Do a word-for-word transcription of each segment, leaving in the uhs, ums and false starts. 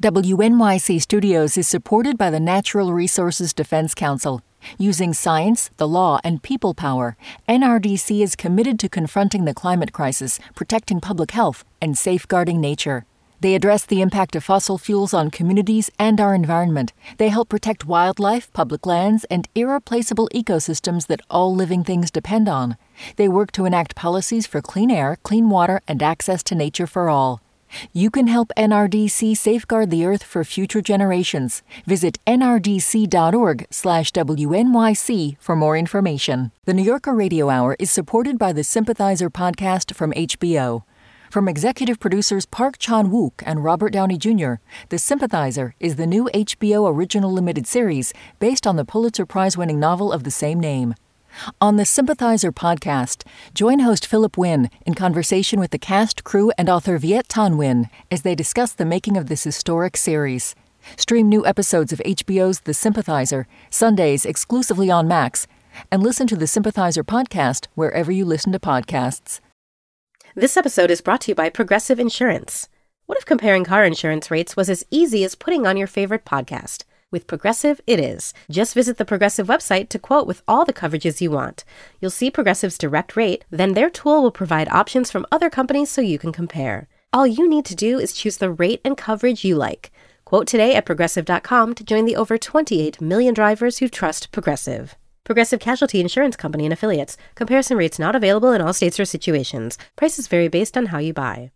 W N Y C Studios is supported by the Natural Resources Defense Council. Using science, the law, and people power, N R D C is committed to confronting the climate crisis, protecting public health, and safeguarding nature. They address the impact of fossil fuels on communities and our environment. They help protect wildlife, public lands, and irreplaceable ecosystems that all living things depend on. They work to enact policies for clean air, clean water, and access to nature for all. You can help N R D C safeguard the Earth for future generations. Visit nrdc.org slash WNYC for more information. The New Yorker Radio Hour is supported by the Sympathizer podcast from H B O. From executive producers Park Chan-wook and Robert Downey Junior, The Sympathizer is the new H B O original limited series based on the Pulitzer Prize-winning novel of the same name. On the Sympathizer podcast, join host Philip Wynn in conversation with the cast, crew, and author Viet Thanh Nguyen as they discuss the making of this historic series. Stream new episodes of H B O's The Sympathizer, Sundays exclusively on Max, and listen to the Sympathizer podcast wherever you listen to podcasts. This episode is brought to you by Progressive Insurance. What if comparing car insurance rates was as easy as putting on your favorite podcast? With Progressive, it is. Just visit the Progressive website to quote with all the coverages you want. You'll see Progressive's direct rate, then their tool will provide options from other companies so you can compare. All you need to do is choose the rate and coverage you like. Quote today at Progressive dot com to join the over twenty-eight million drivers who trust Progressive. Progressive Casualty Insurance Company and Affiliates. Comparison rates not available in all states or situations. Prices vary based on how you buy.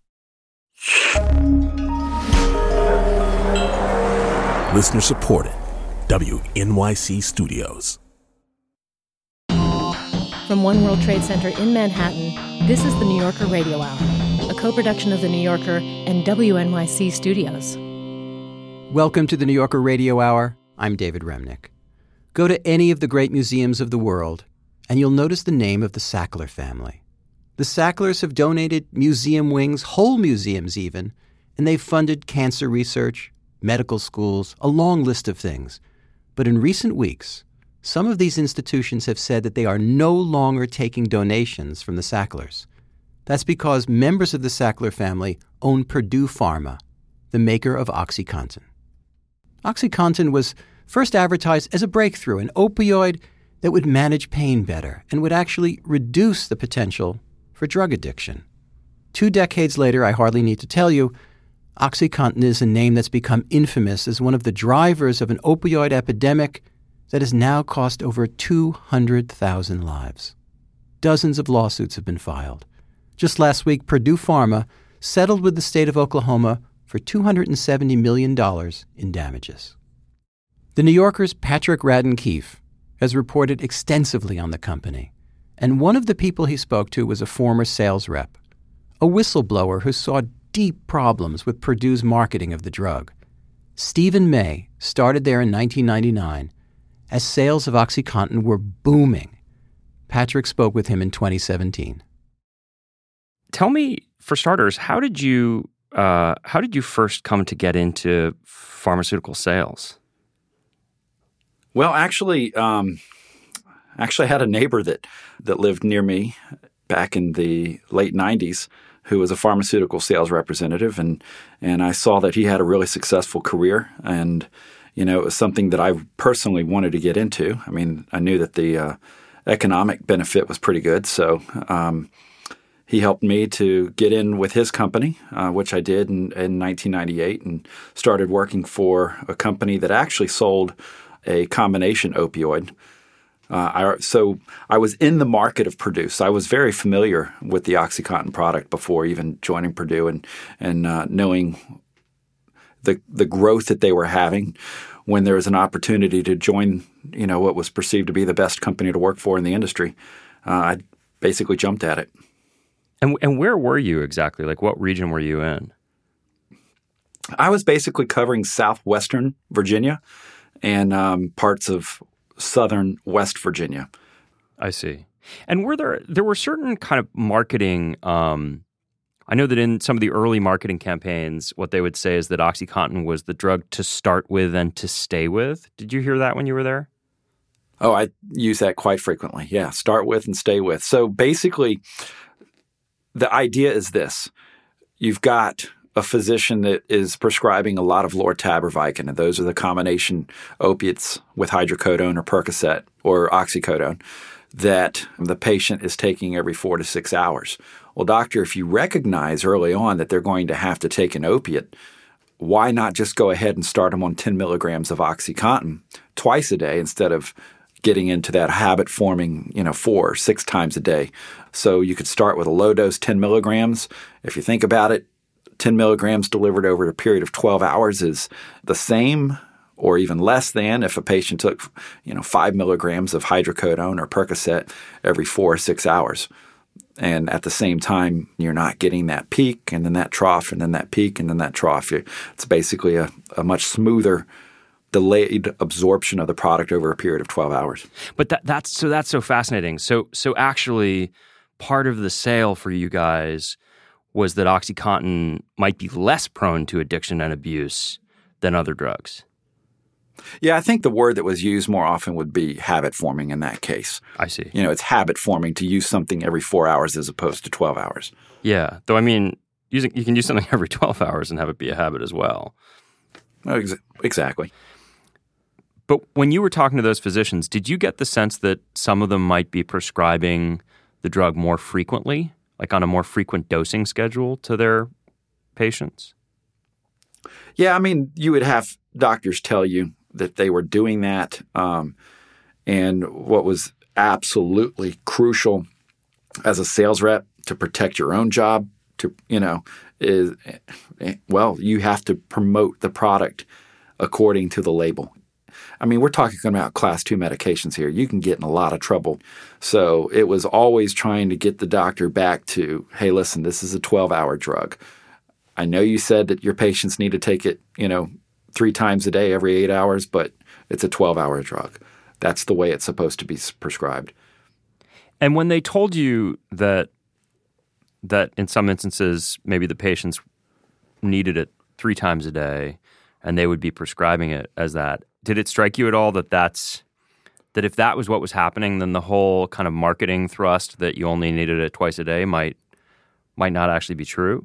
Listener supported. W N Y C Studios. From One World Trade Center in Manhattan, this is the New Yorker Radio Hour, a co-production of the New Yorker and W N Y C Studios. Welcome to the New Yorker Radio Hour. I'm David Remnick. Go to any of the great museums of the world, and you'll notice the name of the Sackler family. The Sacklers have donated museum wings, whole museums even, and they've funded cancer research, medical schools, a long list of things. But in recent weeks, some of these institutions have said that they are no longer taking donations from the Sacklers. That's because members of the Sackler family own Purdue Pharma, the maker of OxyContin. OxyContin was first advertised as a breakthrough, an opioid that would manage pain better and would actually reduce the potential for drug addiction. Two decades later, I hardly need to tell you, OxyContin is a name that's become infamous as one of the drivers of an opioid epidemic that has now cost over two hundred thousand lives. Dozens of lawsuits have been filed. Just last week, Purdue Pharma settled with the state of Oklahoma for two hundred seventy million dollars in damages. The New Yorker's Patrick Radden Keefe has reported extensively on the company, and one of the people he spoke to was a former sales rep, a whistleblower who saw deep problems with Purdue's marketing of the drug. Stephen May started there in nineteen ninety-nine as sales of OxyContin were booming. Patrick spoke with him in twenty seventeen. Tell me, for starters, how did you uh, how did you first come to get into pharmaceutical sales? Well, actually, um, actually, I had a neighbor that that lived near me back in the late nineties who was a pharmaceutical sales representative, and and I saw that he had a really successful career, and you know, it was something that I personally wanted to get into. I mean, I knew that the uh, economic benefit was pretty good, so um, he helped me to get in with his company, uh, which I did in, in nineteen ninety-eight, and started working for a company that actually sold a combination opioid. Uh, I, so I was in the market of Purdue. So I was very familiar with the OxyContin product before even joining Purdue, and and uh, knowing the the growth that they were having. When there was an opportunity to join, you know, what was perceived to be the best company to work for in the industry, uh, I basically jumped at it. And and where were you exactly? Like, what region were you in? I was basically covering southwestern Virginia and um, parts of southern West Virginia. I see. And were there there were certain kind of marketing, um, I know that in some of the early marketing campaigns, what they would say is that OxyContin was the drug to start with and to stay with. Did you hear that when you were there? Oh, I use that quite frequently. Yeah, start with and stay with. So basically, the idea is this. You've got a physician that is prescribing a lot of Lortab or Vicodin, and those are the combination opiates with hydrocodone or Percocet or oxycodone that the patient is taking every four to six hours. Well, doctor, if you recognize early on that they're going to have to take an opiate, why not just go ahead and start them on ten milligrams of OxyContin twice a day instead of getting into that habit forming, you know, four or six times a day? So you could start with a low dose, ten milligrams. If you think about it, ten milligrams delivered over a period of twelve hours is the same or even less than if a patient took, you know, five milligrams of hydrocodone or Percocet every four or six hours. And at the same time, you're not getting that peak and then that trough and then that peak and then that trough. It's basically a, a much smoother, delayed absorption of the product over a period of twelve hours. But that, that's so that's so fascinating. So so actually, part of the sale for you guys was that OxyContin might be less prone to addiction and abuse than other drugs. Yeah, I think the word that was used more often would be habit forming in that case. I see. You know, it's habit forming to use something every four hours as opposed to twelve hours. Yeah, though I mean, using you can use something every twelve hours and have it be a habit as well. Oh, ex- exactly. But when you were talking to those physicians, did you get the sense that some of them might be prescribing the drug more frequently, like on a more frequent dosing schedule to their patients? Yeah, I mean, you would have doctors tell you that they were doing that. Um, and what was absolutely crucial as a sales rep to protect your own job, to, you know, is, well, you have to promote the product according to the label. I mean, we're talking about class two medications here. You can get in a lot of trouble. So it was always trying to get the doctor back to, hey, listen, this is a twelve-hour drug. I know you said that your patients need to take it, you know, three times a day, every eight hours, but it's a twelve-hour drug. That's the way it's supposed to be prescribed. And when they told you that that in some instances maybe the patients needed it three times a day and they would be prescribing it as that, did it strike you at all that that's that if that was what was happening, then the whole kind of marketing thrust that you only needed it twice a day might might not actually be true?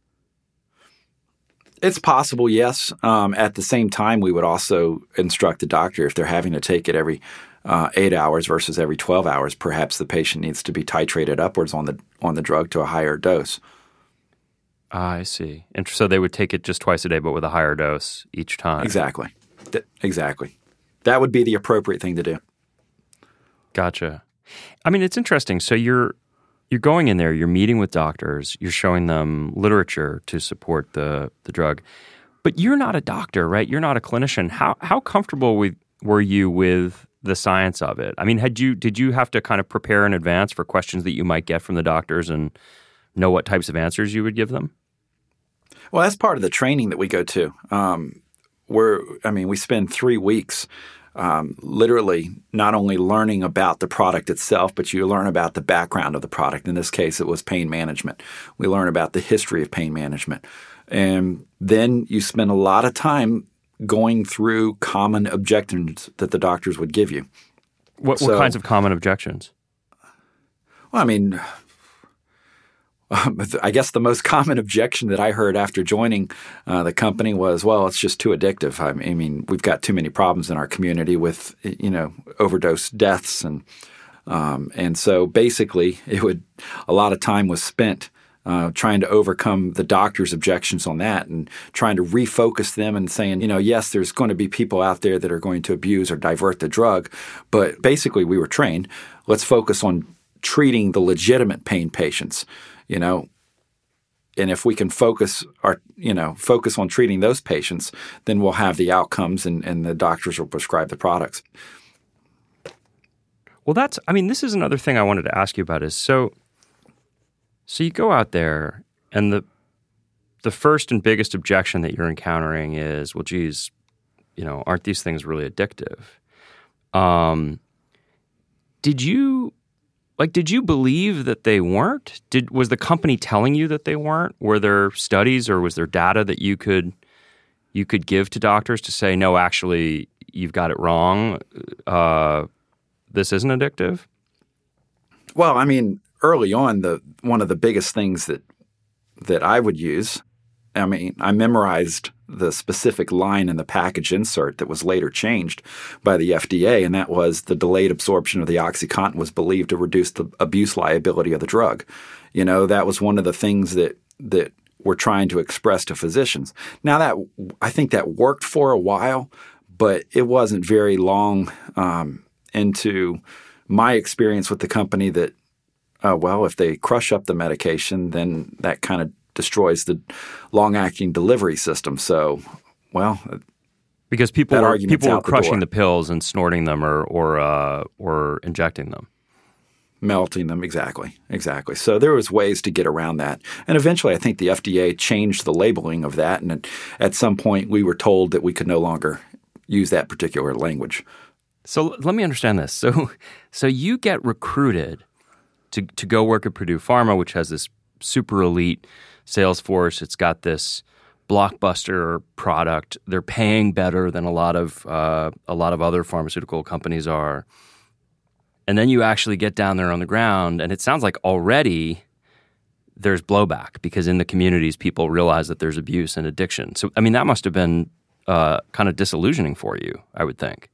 It's possible, yes. Um, at the same time, we would also instruct the doctor if they're having to take it every uh, eight hours versus every twelve hours, perhaps the patient needs to be titrated upwards on the on the drug to a higher dose. Ah, I see. And so they would take it just twice a day, but with a higher dose each time. Exactly. Th- exactly. That would be the appropriate thing to do. Gotcha. I mean, it's interesting. So you're You're going in there, you're meeting with doctors, you're showing them literature to support the, the drug, but you're not a doctor, right? You're not a clinician. How how comfortable with, were you with the science of it? I mean, had you did you have to kind of prepare in advance for questions that you might get from the doctors and know what types of answers you would give them? Well, that's part of the training that we go to. Um, we're, I mean, we spend three weeks Um, literally not only learning about the product itself, but you learn about the background of the product. In this case, it was pain management. We learn about the history of pain management. And then you spend a lot of time going through common objections that the doctors would give you. What, so, what kinds of common objections? Well, I mean, Um, I guess the most common objection that I heard after joining uh, the company was, well, it's just too addictive. I mean, we've got too many problems in our community with, you know, overdose deaths. And um, and so basically it would a lot of time was spent uh, trying to overcome the doctor's objections on that and trying to refocus them and saying, you know, yes, there's going to be people out there that are going to abuse or divert the drug. But basically we were trained. Let's focus on treating the legitimate pain patients. You know, and if we can focus our, you know, focus on treating those patients, then we'll have the outcomes and, and the doctors will prescribe the products. Well, that's, I mean, this is another thing I wanted to ask you about is, so, so you go out there and the, the first and biggest objection that you're encountering is, well, geez, you know, aren't these things really addictive? Um, did you... Like, did you believe that they weren't? Did was the company telling you that they weren't? Were there studies or was there data that you could you could give to doctors to say, no, actually, you've got it wrong. Uh, this isn't addictive? Well, I mean, early on, the one of the biggest things that that I would use I mean, I memorized the specific line in the package insert that was later changed by the F D A, and that was the delayed absorption of the OxyContin was believed to reduce the abuse liability of the drug. You know, that was one of the things that that we're trying to express to physicians. Now, that I think that worked for a while, but it wasn't very long um, into my experience with the company that, uh, well, if they crush up the medication, then that kind of destroys the long-acting delivery system. So, well, because people were people were the crushing door. the pills and snorting them, or or uh, or injecting them, melting them. Exactly, exactly. So there was ways to get around that, and eventually, I think the F D A changed the labeling of that, and at, at some point, we were told that we could no longer use that particular language. So let me understand this. So, so you get recruited to to go work at Purdue Pharma, which has this super elite sales force. It's got this blockbuster product. They're paying better than a lot of uh, a lot of other pharmaceutical companies are. And then you actually get down there on the ground, and it sounds like already there's blowback because in the communities people realize that there's abuse and addiction. So, I mean, that must have been uh, kind of disillusioning for you, I would think.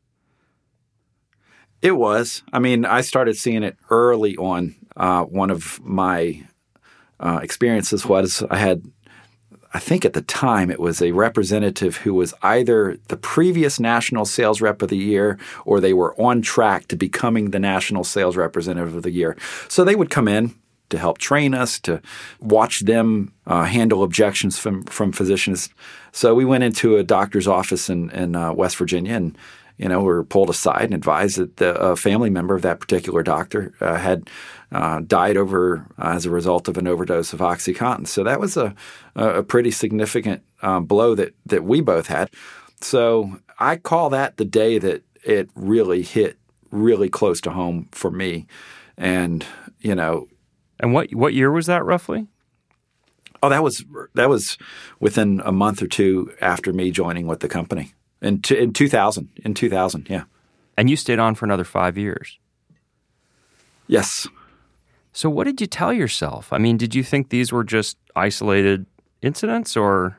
It was. I mean, I started seeing it early on. Uh, one of my uh, experiences was I had, I think at the time, it was a representative who was either the previous National Sales Rep of the Year or they were on track to becoming the National Sales Representative of the Year. So they would come in to help train us, to watch them uh, handle objections from, from physicians. So we went into a doctor's office in, in uh, West Virginia and you know, we were pulled aside and advised that the uh, family member of that particular doctor uh, had uh, died over uh, as a result of an overdose of OxyContin. So that was a a pretty significant um, blow that that we both had. So I call that the day that it really hit really close to home for me. And you know, and what what year was that roughly? Oh, that was that was within a month or two after me joining with the company. In, t- in two thousand, in two thousand, yeah. And you stayed on for another five years. Yes. So what did you tell yourself? I mean, did you think these were just isolated incidents or?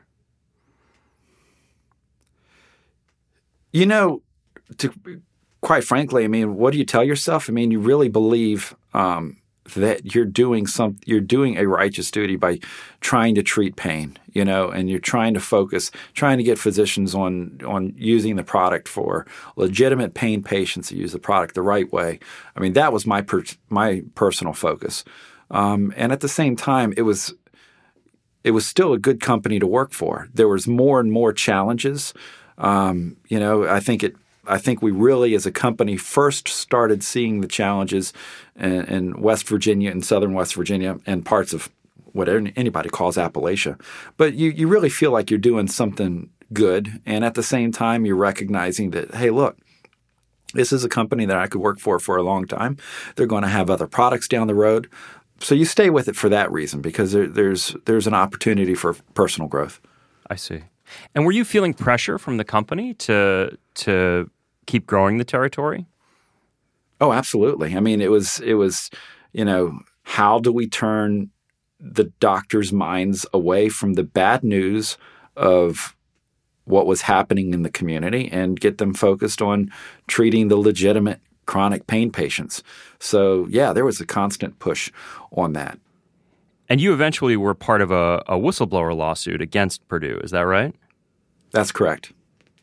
You know, to, quite frankly, I mean, what do you tell yourself? I mean, you really believe um, that you're doing some, you're doing a righteous duty by trying to treat pain, you know, and you're trying to focus, trying to get physicians on on using the product for legitimate pain patients to use the product the right way. I mean, that was my per, my personal focus, um, and at the same time, it was it was still a good company to work for. There was more and more challenges. Um, you know, I think it. I think we really, as a company, first started seeing the challenges in, in West Virginia and southern West Virginia and parts of what anybody calls Appalachia. But you, you really feel like you're doing something good. And at the same time, you're recognizing that, hey, look, this is a company that I could work for for a long time. They're going to have other products down the road. So you stay with it for that reason because there, there's there's an opportunity for personal growth. I see. And were you feeling pressure from the company to to keep growing the territory? Oh, absolutely. I mean, it was it was, you know, how do we turn the doctors' minds away from the bad news of what was happening in the community and get them focused on treating the legitimate chronic pain patients? So, yeah, there was a constant push on that. And you eventually were part of a, a whistleblower lawsuit against Purdue, is that right? That's correct.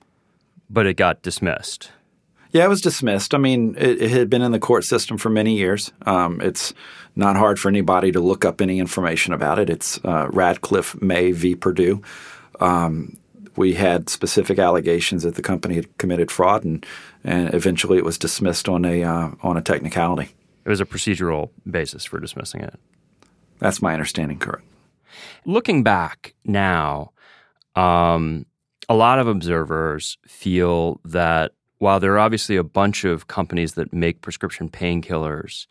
But it got dismissed. Yeah, it was dismissed. I mean, it, it had been in the court system for many years. Um, it's not hard for anybody to look up any information about it. It's uh, Radcliffe May v. Purdue. Um, we had specific allegations that the company had committed fraud, and, and eventually it was dismissed on a uh, on a technicality. It was a procedural basis for dismissing it. That's my understanding, correct. Looking back now, um, a lot of observers feel that while there are obviously a bunch of companies that make prescription painkillers,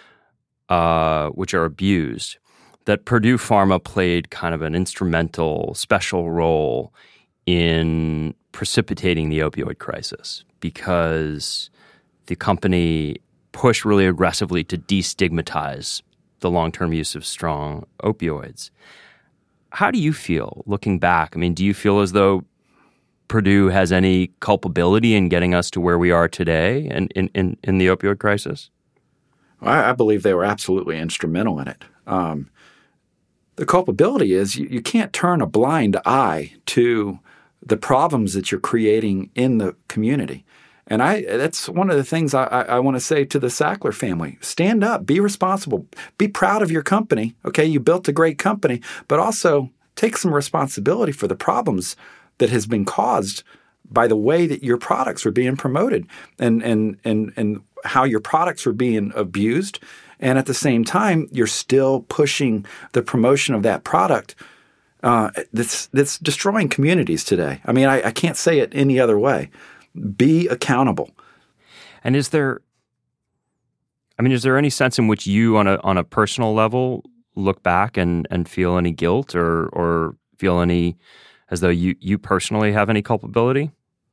uh, which are abused, that Purdue Pharma played kind of an instrumental, special role in precipitating the opioid crisis because the company pushed really aggressively to destigmatize the long-term use of strong opioids. how do you feel looking back? I mean, do you feel as though Purdue has any culpability in getting us to where we are today and in, in, in the opioid crisis? I, I believe they were absolutely instrumental in it. Um, the culpability is you, you can't turn a blind eye to the problems that you're creating in the community. And I that's one of the things I, I, I want to say to the Sackler family. Stand up, be responsible, be proud of your company. Okay, you built a great company, but also take some responsibility for the problems that has been caused by the way that your products were being promoted and and and and how your products were being abused. And at the same time, you're still pushing the promotion of that product uh, that's that's destroying communities today. I mean, I, I can't say it any other way. Be accountable. And is there, I mean, is there any sense in which you, on a on a personal level, look back and, and feel any guilt or or feel any, as though you, you personally have any culpability?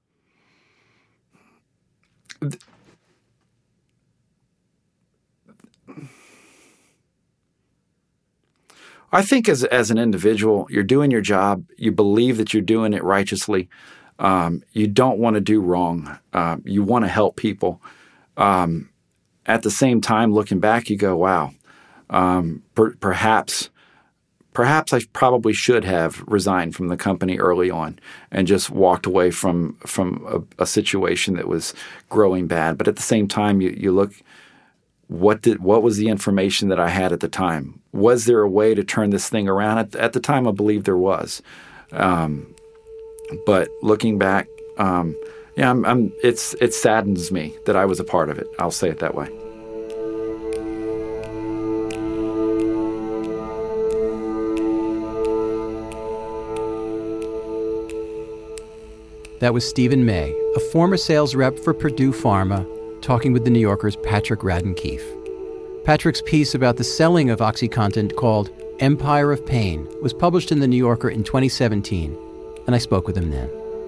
I think as as an individual, you're doing your job. You believe that you're doing it righteously. Um, you don't want to do wrong. Uh, you want to help people. Um, at the same time, looking back, you go, wow, um, per- perhaps perhaps I probably should have resigned from the company early on and just walked away from from a, a situation that was growing bad. But at the same time, you, you look, what did what was the information that I had at the time? Was there a way to turn this thing around? At, at the time, I believe there was. Um, But looking back, um, yeah, I'm, I'm, it's it saddens me that I was a part of it. I'll say it that way. That was Stephen May, a former sales rep for Purdue Pharma, talking with The New Yorker's Patrick Radden Keefe. Patrick's piece about the selling of OxyContin, called Empire of Pain, was published in The New Yorker in twenty seventeen, and I spoke with him then.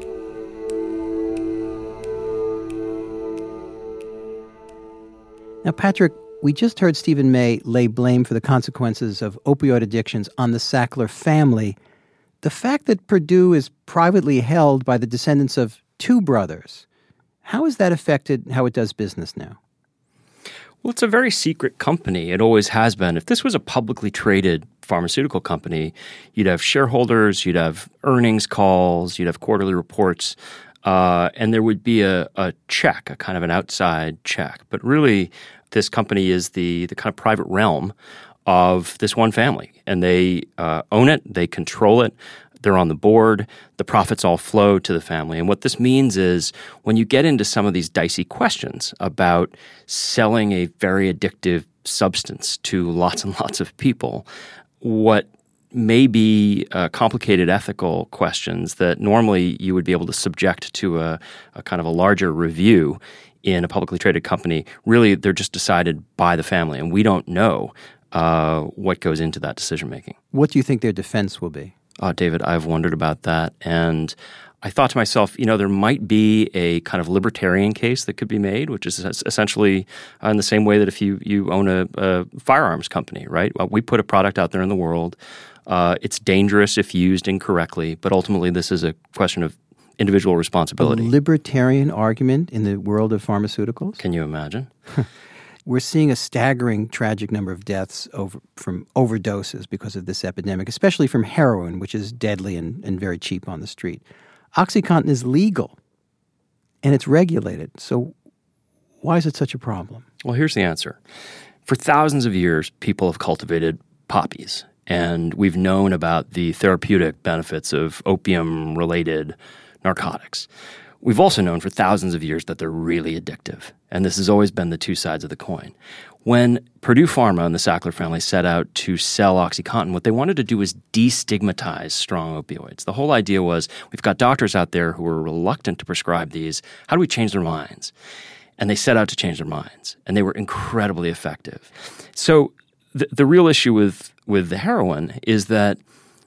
Now, Patrick, we just heard Stephen May lay blame for the consequences of opioid addictions on the Sackler family. The fact that Purdue is privately held by the descendants of two brothers, how has that affected how it does business now? Well, it's a very secret company. It always has been. If this was a publicly traded pharmaceutical company, you'd have shareholders, you'd have earnings calls, you'd have quarterly reports, uh, and there would be a, a check, a kind of an outside check. But really, this company is the the kind of private realm of this one family, and they uh, own it, they control it, they're on the board, the profits all flow to the family. And what this means is when you get into some of these dicey questions about selling a very addictive substance to lots and lots of people, what may be uh, complicated ethical questions that normally you would be able to subject to a, a kind of a larger review in a publicly traded company, really they're just decided by the family, and we don't know uh, what goes into that decision-making. What do you think their defense will be? Uh, David, I've wondered about that, and I thought to myself, you know, there might be a kind of libertarian case that could be made, which is essentially uh, in the same way that if you, you own a, a firearms company, right? Well, we put a product out there in the world. Uh, it's dangerous if used incorrectly, but ultimately this is a question of individual responsibility. A libertarian argument in the world of pharmaceuticals? Can you imagine? We're seeing a staggering, tragic number of deaths over, from overdoses because of this epidemic, especially from heroin, which is deadly and, and very cheap on the street. OxyContin is legal, and it's regulated. So why is it such a problem? Well, here's the answer. For thousands of years, people have cultivated poppies, and we've known about the therapeutic benefits of opium-related narcotics. We've also known for thousands of years that they're really addictive, and this has always been the two sides of the coin. When Purdue Pharma and the Sackler family set out to sell OxyContin, what they wanted to do was destigmatize strong opioids. The whole idea was, we've got doctors out there who are reluctant to prescribe these. How do we change their minds? And they set out to change their minds, and they were incredibly effective. So the, the real issue with, with the heroin is that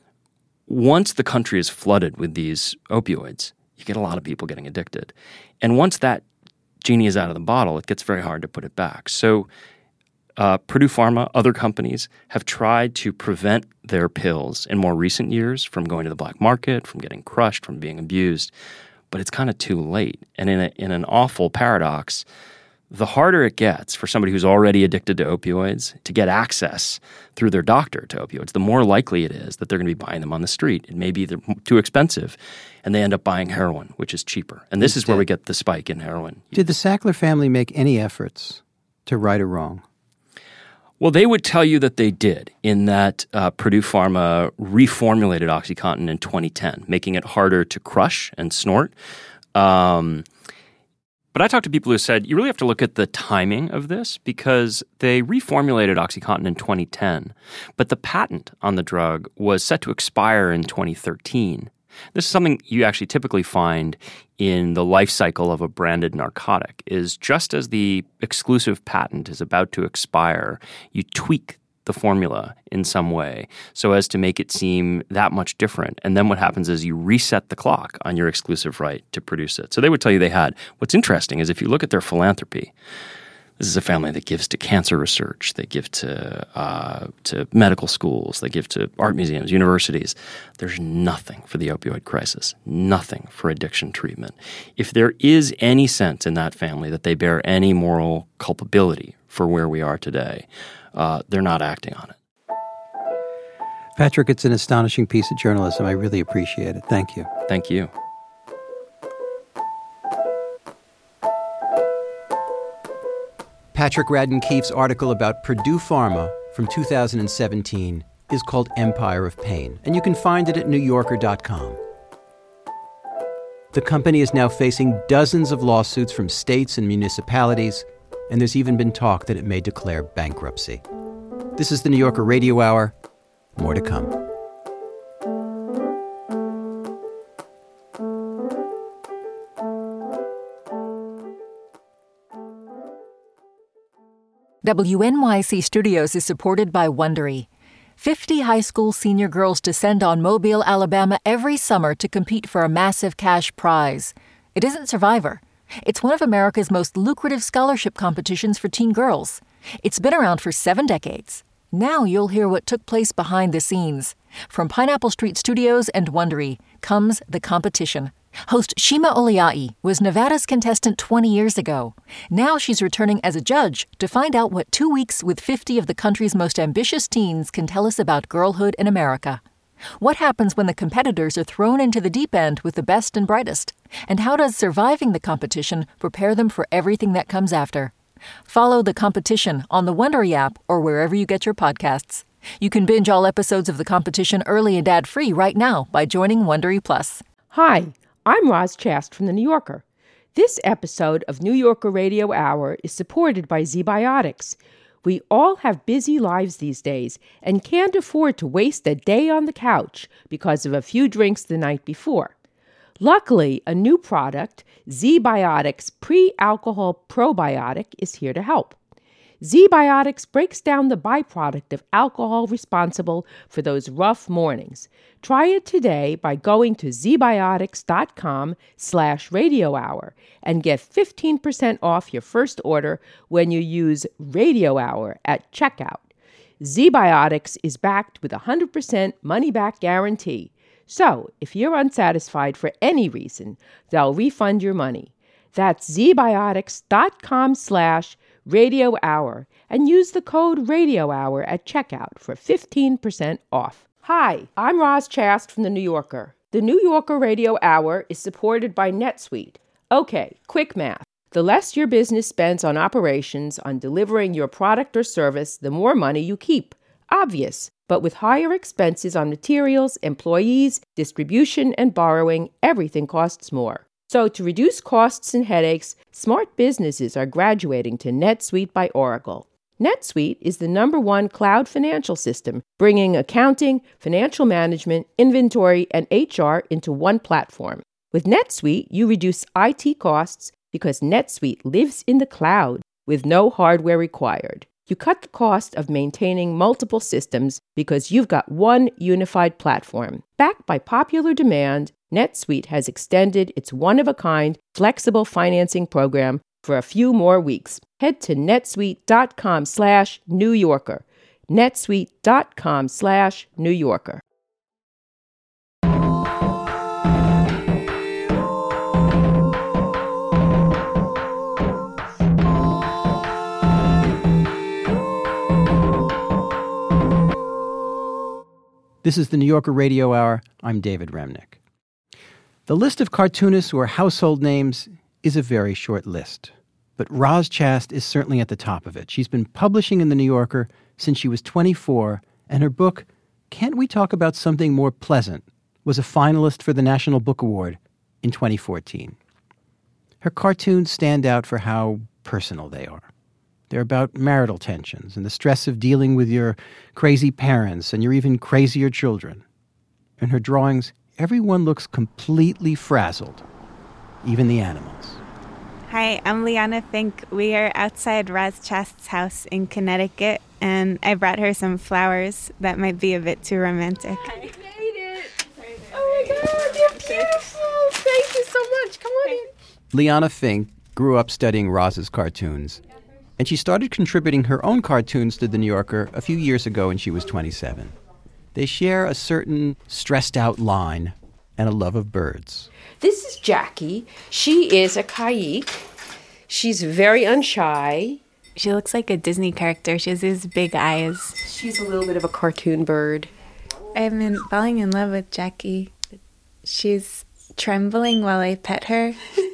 once the country is flooded with these opioids, you get a lot of people getting addicted. And once that genie is out of the bottle, it gets very hard to put it back. So uh, Purdue Pharma, other companies have tried to prevent their pills in more recent years from going to the black market, from getting crushed, from being abused. But it's kind of too late. And in, a, in an awful paradox, the harder it gets for somebody who's already addicted to opioids to get access through their doctor to opioids, the more likely it is that they're going to be buying them on the street. It may be they're too expensive, and they end up buying heroin, which is cheaper. And this is where we get the spike in heroin. Did the Sackler family make any efforts to right a wrong? Well, they would tell you that they did, in that uh, Purdue Pharma reformulated OxyContin in twenty ten, making it harder to crush and snort. Um But I talked to people who said you really have to look at the timing of this, because they reformulated OxyContin in twenty ten, but the patent on the drug was set to expire in twenty thirteen. This is something you actually typically find in the life cycle of a branded narcotic, is just as the exclusive patent is about to expire, you tweak the formula in some way so as to make it seem that much different. And then what happens is you reset the clock on your exclusive right to produce it. So they would tell you they had. What's interesting is if you look at their philanthropy, this is a family that gives to cancer research, they give to uh, to medical schools, they give to art museums, universities. There's nothing for the opioid crisis, nothing for addiction treatment. If there is any sense in that family that they bear any moral culpability for where we are today, Uh, they're not acting on it. Patrick, it's an astonishing piece of journalism. I really appreciate it. Thank you. Thank you. Patrick Radden Keefe's article about Purdue Pharma from two thousand seventeen is called Empire of Pain, and you can find it at new yorker dot com. The company is now facing dozens of lawsuits from states and municipalities, and there's even been talk that it may declare bankruptcy. This is the New Yorker Radio Hour. More to come. W N Y C Studios is supported by Wondery. fifty high school senior girls descend on Mobile, Alabama every summer to compete for a massive cash prize. It isn't Survivor. It's one of America's most lucrative scholarship competitions for teen girls. It's been around for seven decades. Now you'll hear what took place behind the scenes. From Pineapple Street Studios and Wondery comes The Competition. Host Shima Oliai was Nevada's contestant twenty years ago. Now she's returning as a judge to find out what two weeks with fifty of the country's most ambitious teens can tell us about girlhood in America. What happens when the competitors are thrown into the deep end with the best and brightest? And how does surviving the competition prepare them for everything that comes after? Follow The Competition on the Wondery app or wherever you get your podcasts. You can binge all episodes of The Competition early and ad-free right now by joining Wondery Plus. Hi, I'm Roz Chast from The New Yorker. This episode of New Yorker Radio Hour is supported by ZBiotics. We all have busy lives these days and can't afford to waste a day on the couch because of a few drinks the night before. Luckily, a new product, ZBiotics Pre-Alcohol Probiotic, is here to help. ZBiotics breaks down the byproduct of alcohol responsible for those rough mornings. Try it today by going to zbiotics.com slash radio hour and get fifteen percent off your first order when you use Radio Hour at checkout. ZBiotics is backed with a one hundred percent money-back guarantee. So, if you're unsatisfied for any reason, they'll refund your money. That's zbiotics.com slash Radio Hour and use the code Radio Hour at checkout for fifteen percent off. Hi, I'm Roz Chast from The New Yorker. The New Yorker Radio Hour is supported by NetSuite. Okay, quick math. The less your business spends on operations, on delivering your product or service, the more money you keep. Obvious. But with higher expenses on materials, employees, distribution, and borrowing, everything costs more. So to reduce costs and headaches, smart businesses are graduating to NetSuite by Oracle. NetSuite is the number one cloud financial system, bringing accounting, financial management, inventory, and H R into one platform. With NetSuite, you reduce I T costs because NetSuite lives in the cloud with no hardware required. You cut the cost of maintaining multiple systems because you've got one unified platform. Backed by popular demand, NetSuite has extended its one-of-a-kind, flexible financing program for a few more weeks. Head to netsuite.com slash New Yorker. netsuite.com slash New Yorker. This is the New Yorker Radio Hour. I'm David Remnick. The list of cartoonists or household names is a very short list, but Roz Chast is certainly at the top of it. She's been publishing in the New Yorker since she was twenty-four, and her book, Can't We Talk About Something More Pleasant, was a finalist for the National Book Award in twenty fourteen. Her cartoons stand out for how personal they are. They're about marital tensions and the stress of dealing with your crazy parents and your even crazier children. In her drawings, everyone looks completely frazzled, even the animals. Hi, I'm Liana Fink. We are outside Roz Chast's house in Connecticut, and I brought her some flowers that might be a bit too romantic. I made it! Oh my God, they're beautiful! Thank you so much. Come on in. Liana Fink grew up studying Roz's cartoons, and she started contributing her own cartoons to The New Yorker a few years ago when she was twenty-seven. They share a certain stressed-out line and a love of birds. This is Jackie. She is a Kaik. She's very unshy. She looks like a Disney character. She has these big eyes. She's a little bit of a cartoon bird. I've been falling in love with Jackie. She's trembling while I pet her.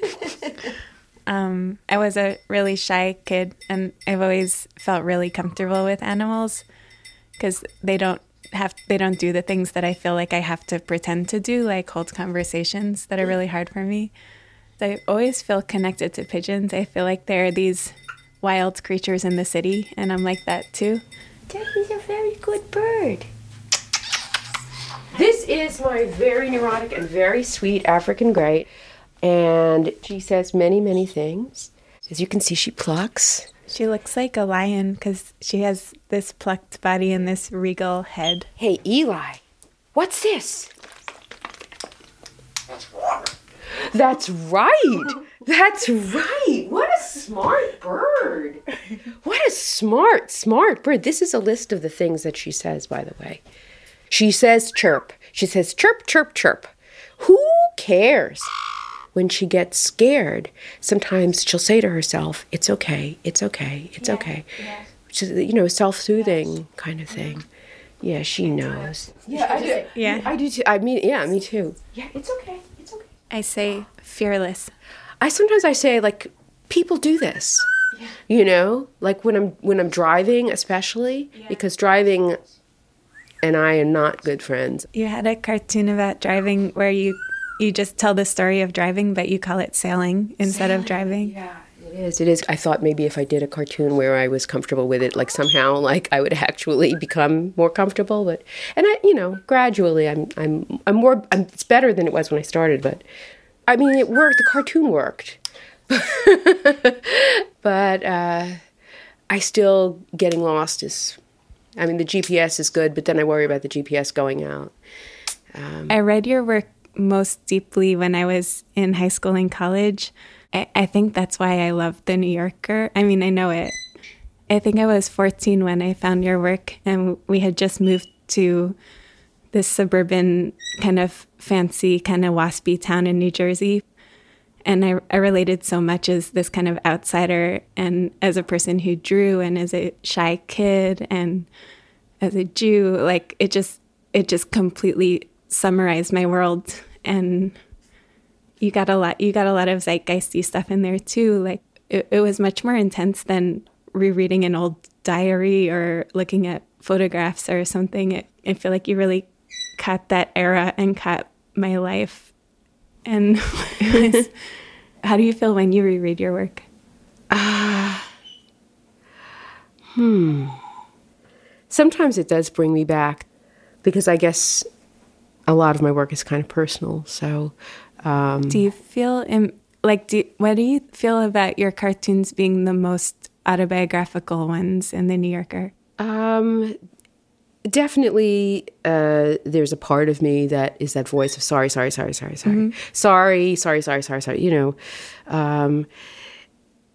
um, I was a really shy kid, and I've always felt really comfortable with animals because they don't have they don't do the things that I feel like I have to pretend to do, like hold conversations that are really hard for me. So I always feel connected to pigeons. I feel like they're these wild creatures in the city, and I'm like that too. Jackie's a very good bird. This is my very neurotic and very sweet African Grey, and she says many, many things. As you can see, she plucks. She looks like a lion because she has this plucked body and this regal head. Hey, Eli, what's this? That's water. That's right. That's right. What a smart bird. What a smart, smart bird. This is a list of the things that she says, by the way. She says chirp. She says chirp, chirp, chirp. Who cares? When she gets scared, sometimes she'll say to herself, it's okay, it's okay, it's yeah, okay. Yeah. Which is, you know, self-soothing yes. kind of thing. Yeah, she knows. Yeah, I do. Yeah. I do too. I mean, yeah, me too. Yeah, it's okay, it's okay. I say fearless. I sometimes I say, like, people do this. Yeah. You know? Like when I'm when I'm driving, especially, yeah. because driving and I are not good friends. You had a cartoon about driving where you You just tell the story of driving, but you call it sailing instead sailing. of driving. Yeah, it is. It is. I thought maybe if I did a cartoon where I was comfortable with it, like somehow, like I would actually become more comfortable. But and I, you know, gradually, I'm, I'm, I'm more. I'm, it's better than it was when I started. But I mean, it worked. The cartoon worked. But uh, I still getting lost is. I mean, the G P S is good, but then I worry about the G P S going out. Um, I read your work most deeply when I was in high school and college. I, I think that's why I love The New Yorker. I mean, I know it. I think I was fourteen when I found your work, and we had just moved to this suburban kind of fancy, kind of waspy town in New Jersey. And I, I related so much as this kind of outsider and as a person who drew and as a shy kid and as a Jew, like it just, it just completely summarized my world. And you got a lot, you got a lot of zeitgeisty stuff in there too. Like it, it was much more intense than rereading an old diary or looking at photographs or something. It, I feel like you really caught that era and caught my life. And it was, how do you feel when you reread your work? Ah, uh, hmm. Sometimes it does bring me back because I guess a lot of my work is kind of personal. So, um, do you feel in, like do what do you feel about your cartoons being the most autobiographical ones in The New Yorker? Um, definitely, uh, there's a part of me that is that voice of sorry, sorry, sorry, sorry, sorry, mm-hmm. sorry, sorry, sorry, sorry, sorry. You know, um,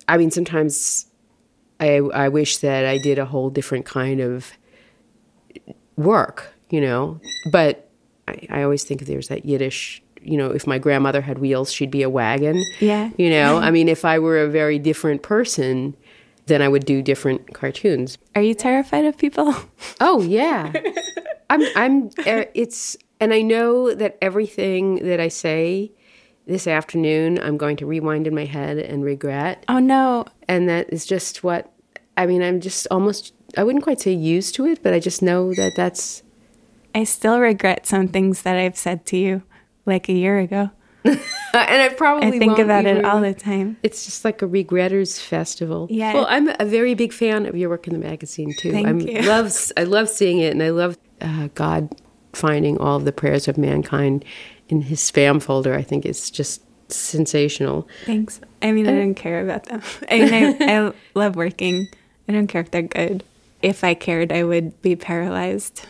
I mean, sometimes I I wish that I did a whole different kind of work, you know. But I, I always think there's that Yiddish, you know, if my grandmother had wheels, she'd be a wagon. Yeah. You know, I mean, if I were a very different person, then I would do different cartoons. Are you terrified of people? Oh, yeah. I'm, I'm, uh, it's, and I know that everything that I say this afternoon, I'm going to rewind in my head and regret. Oh, no. And that is just what, I mean, I'm just almost, I wouldn't quite say used to it, but I just know that that's. I still regret some things that I've said to you like a year ago. And I probably I think won't about even, it all the time. It's just like a regretters festival. Yeah. Well, I'm a very big fan of your work in the magazine too. Thank I'm, you. Love, I love seeing it, and I love uh, God finding all of the prayers of mankind in his spam folder. I think it's just sensational. Thanks. I mean, I don't care about them. I mean, I, I love working. I don't care if they're good. If I cared, I would be paralyzed.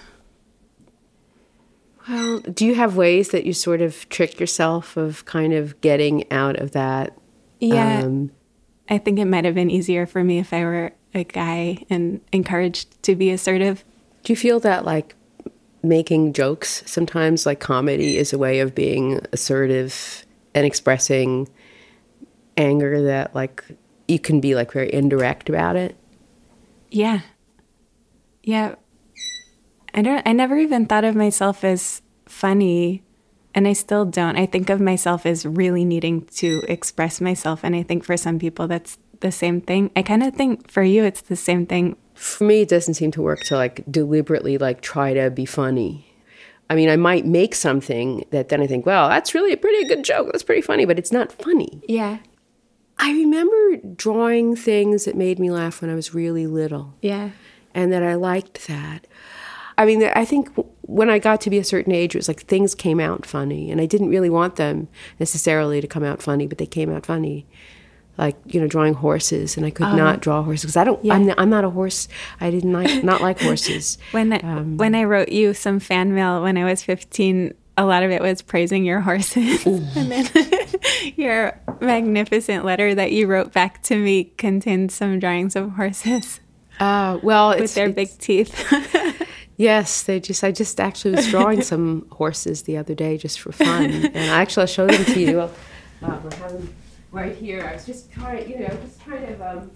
Well, do you have ways that you sort of trick yourself of kind of getting out of that? Yeah. Um, I think it might have been easier for me if I were a guy and encouraged to be assertive. Do you feel that like making jokes sometimes, like comedy, is a way of being assertive and expressing anger, that like you can be like very indirect about it? Yeah. Yeah. I don't, I never even thought of myself as funny, and I still don't. I think of myself as really needing to express myself, and I think for some people that's the same thing. I kind of think for you it's the same thing. For me, it doesn't seem to work to like deliberately like try to be funny. I mean, I might make something that then I think, well, that's really a pretty good joke. That's pretty funny, but it's not funny. Yeah. I remember drawing things that made me laugh when I was really little. Yeah. And that I liked that. I mean, I think when I got to be a certain age, it was like things came out funny. And I didn't really want them necessarily to come out funny, but they came out funny. Like, you know, drawing horses. And I could uh, not draw horses because I don't, yeah. I'm, not, I'm not a horse. I didn't like, not like horses. When I, um, when I wrote you some fan mail when I was fifteen, a lot of it was praising your horses. And then your magnificent letter that you wrote back to me contained some drawings of horses. Uh, well, with it's, their it's, big teeth. Yes, they just. I just actually was drawing some horses the other day just for fun, and actually I'll show them to you. Um, I have them right here. I was just trying, you know, just kind of. Um,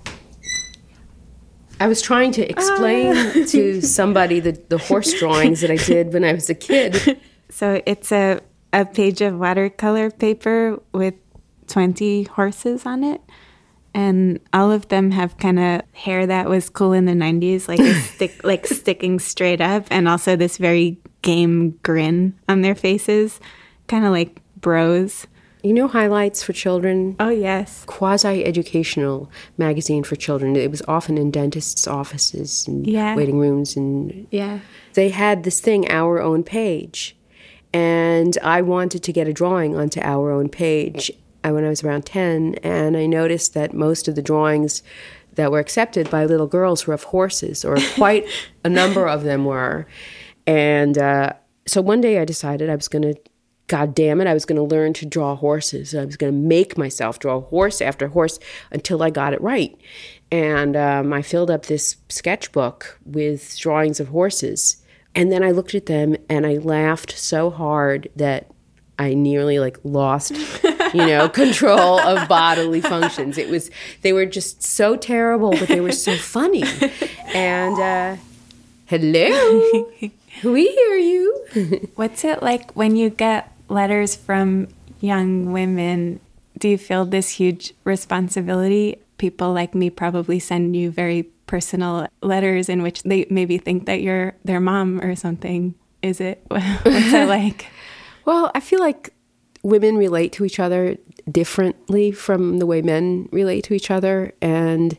I was trying to explain uh. to somebody the the horse drawings that I did when I was a kid. So it's a a page of watercolor paper with twenty horses on it. And all of them have kind of hair that was cool in the nineties, like a stick, like sticking straight up, and also this very game grin on their faces, kind of like bros. You know, Highlights for Children? Oh, yes. Quasi-educational magazine for children. It was often in dentists' offices and yeah. waiting rooms. And yeah. They had this thing, Our Own Page. And I wanted to get a drawing onto Our Own Page when I was around ten, and I noticed that most of the drawings that were accepted by little girls were of horses, or quite a number of them were. And uh, so one day I decided I was going to, God damn it, I was going to learn to draw horses. I was going to make myself draw horse after horse until I got it right. And um, I filled up this sketchbook with drawings of horses. And then I looked at them and I laughed so hard that I nearly like lost, you know, control of bodily functions. It was, they were just so terrible, but they were so funny. And, uh, hello, we hear you. What's it like when you get letters from young women? Do you feel this huge responsibility? People like me probably send you very personal letters in which they maybe think that you're their mom or something. Is it, what's it like? Well, I feel like women relate to each other differently from the way men relate to each other. And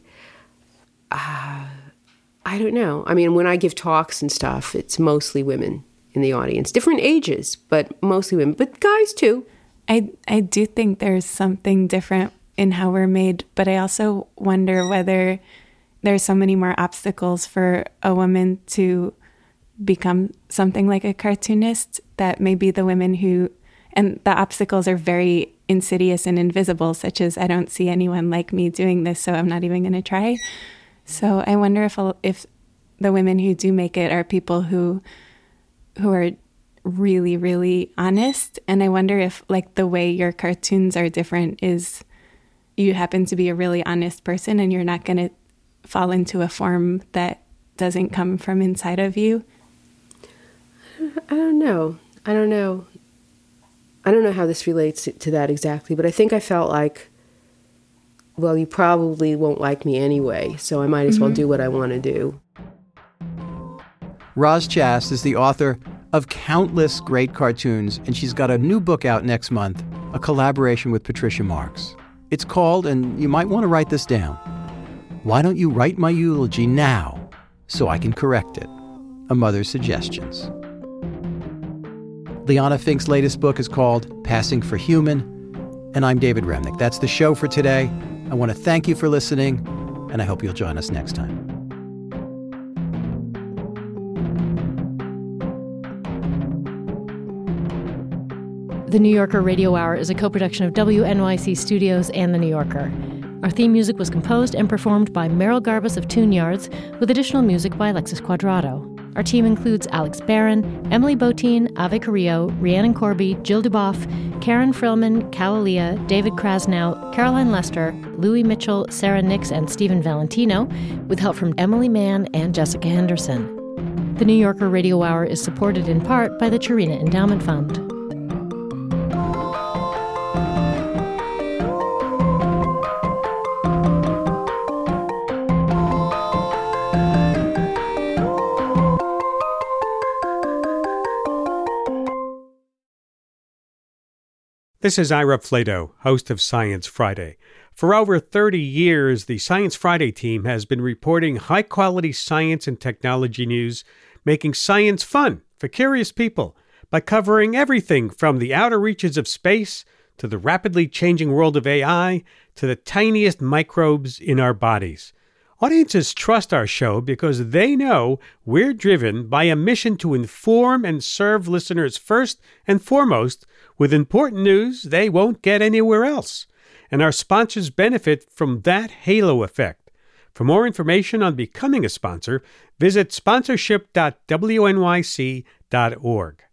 uh, I don't know. I mean, when I give talks and stuff, it's mostly women in the audience. Different ages, but mostly women. But guys, too. I, I do think there's something different in how we're made. But I also wonder whether there's so many more obstacles for a woman to become something like a cartoonist, that maybe the women who, and the obstacles are very insidious and invisible, such as I don't see anyone like me doing this, so I'm not even going to try. So I wonder if if the women who do make it are people who who are really, really honest. And I wonder if, like, the way your cartoons are different is you happen to be a really honest person and you're not going to fall into a form that doesn't come from inside of you. I don't know. I don't know. I don't know how this relates to that exactly, but I think I felt like, well, you probably won't like me anyway, so I might as mm-hmm. well do what I want to do. Roz Chast is the author of countless great cartoons, and she's got a new book out next month, a collaboration with Patricia Marks. It's called, and you might want to write this down, Why Don't You Write My Eulogy Now So I Can Correct It? A Mother's Suggestions. Liana Fink's latest book is called Passing for Human, and I'm David Remnick. That's the show for today. I want to thank you for listening, and I hope you'll join us next time. The New Yorker Radio Hour is a co-production of W N Y C Studios and The New Yorker. Our theme music was composed and performed by Merrill Garbus of Tune Yards, with additional music by Alexis Quadrado. Our team includes Alex Barron, Emily Botine, Ave Carrillo, Rhiannon Corby, Jill Duboff, Karen Frillman, Calalia, David Krasnow, Caroline Lester, Louis Mitchell, Sarah Nix, and Stephen Valentino, with help from Emily Mann and Jessica Henderson. The New Yorker Radio Hour is supported in part by the Chirina Endowment Fund. This is Ira Flato, host of Science Friday. For over thirty years, the Science Friday team has been reporting high-quality science and technology news, making science fun for curious people by covering everything from the outer reaches of space to the rapidly changing world of A I to the tiniest microbes in our bodies. Audiences trust our show because they know we're driven by a mission to inform and serve listeners first and foremost with important news they won't get anywhere else. And our sponsors benefit from that halo effect. For more information on becoming a sponsor, visit sponsorship dot w n y c dot org.